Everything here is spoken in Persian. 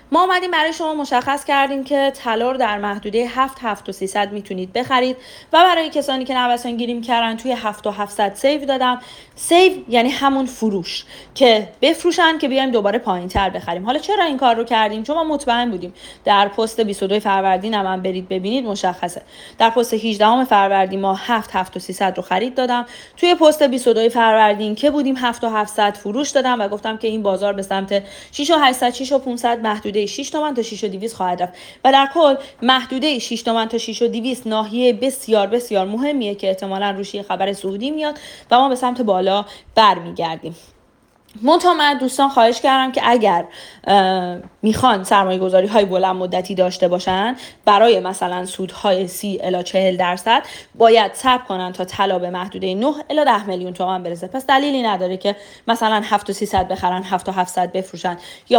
ما اومدیم برای شما مشخص کردیم که طلا رو در محدوده 7300 میتونید بخرید و برای کسانی که نوسان گیری می‌کردن توی 7700 سیو دادم. سیو یعنی همون فروش که بفروشن که بیایم دوباره پایین‌تر بخریم. حالا چرا این کار رو کردیم؟ چون ما مطمئن بودیم در پست 22 فروردین هم برید ببینید مشخصه. در پست 18 فروردین ما 7300 رو خرید دادم. توی پست 22 فروردین که بودیم 7700 فروش دادم و گفتم که این بازار به سمت 6800 6500 محدوده 6 تومن تا 6200 خواهد رفت و در کل محدوده 6 تومن تا 6200 ناحیه بسیار بسیار مهمیه که احتمالاً روش یه خبر صعودی میاد و ما به سمت بالا برمیگردیم. منتها من دوستان خواهش کردم که اگر میخوان سرمایه گذاری های بلند مدتی داشته باشن برای مثلا سودهای 30 الی 40% باید صبر کنن تا طلا به محدوده 9 الی 10 میلیون تومان برسه. پس دلیلی نداره که مثلا 7300 بخرن 7700 بفروشن یا